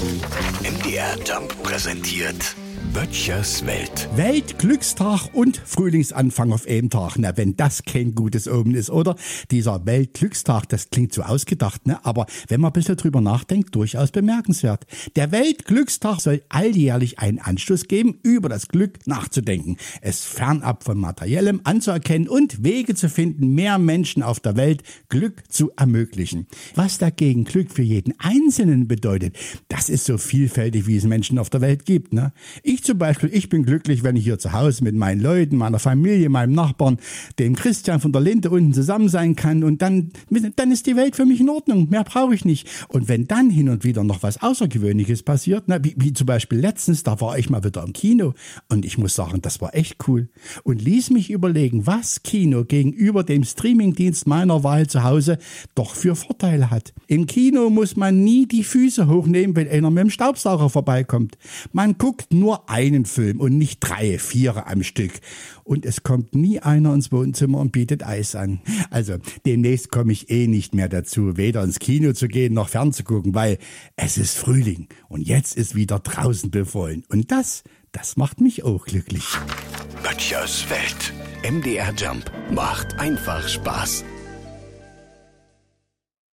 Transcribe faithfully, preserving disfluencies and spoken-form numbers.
M D R Jump präsentiert Böttchers Welt. Weltglückstag und Frühlingsanfang auf einem Tag. Na, wenn das kein gutes Omen ist, oder? Dieser Weltglückstag, das klingt so ausgedacht, ne? Aber wenn man ein bisschen drüber nachdenkt, durchaus bemerkenswert. Der Weltglückstag soll alljährlich einen Anstoß geben, über das Glück nachzudenken, es fernab von Materiellem anzuerkennen und Wege zu finden, mehr Menschen auf der Welt Glück zu ermöglichen. Was dagegen Glück für jeden Einzelnen bedeutet, das ist so vielfältig, wie es Menschen auf der Welt gibt, ne? Ich zum Beispiel, ich bin glücklich, wenn ich hier zu Hause mit meinen Leuten, meiner Familie, meinem Nachbarn, dem Christian von der Linde unten zusammen sein kann und dann, dann ist die Welt für mich in Ordnung, mehr brauche ich nicht. Und wenn dann hin und wieder noch was Außergewöhnliches passiert, na, wie, wie zum Beispiel letztens, da war ich mal wieder im Kino und ich muss sagen, das war echt cool und ließ mich überlegen, was Kino gegenüber dem Streamingdienst meiner Wahl zu Hause doch für Vorteile hat. Im Kino muss man nie die Füße hochnehmen, wenn einer mit dem Staubsauger vorbeikommt. Man guckt nur einen Film und nicht drei, vier am Stück. Und es kommt nie einer ins Wohnzimmer und bietet Eis an. Also demnächst komme ich eh nicht mehr dazu, weder ins Kino zu gehen noch fernzugucken, weil es ist Frühling und jetzt ist wieder draußen befohlen. Und das, das macht mich auch glücklich. Böttchers Welt. M D R Jump macht einfach Spaß.